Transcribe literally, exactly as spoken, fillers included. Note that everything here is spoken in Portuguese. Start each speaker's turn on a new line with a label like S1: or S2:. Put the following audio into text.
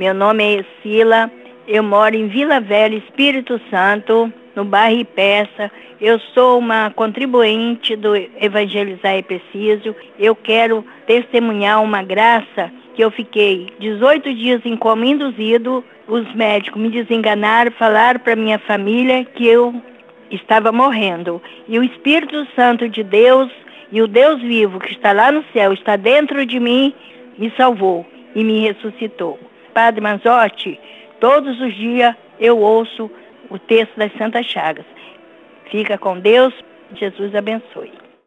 S1: Meu nome é Escila, eu moro em Vila Velha, Espírito Santo, no bairro Ipeça. Eu sou uma contribuinte do Evangelizar é Preciso. Eu quero testemunhar uma graça que eu fiquei dezoito dias em coma induzido. Os médicos me desenganaram, falaram para minha família que eu estava morrendo. E o Espírito Santo de Deus e o Deus vivo que está lá no céu, está dentro de mim, me salvou e me ressuscitou. Padre Manzotti, todos os dias eu ouço o texto das Santas Chagas. Fica com Deus, Jesus abençoe.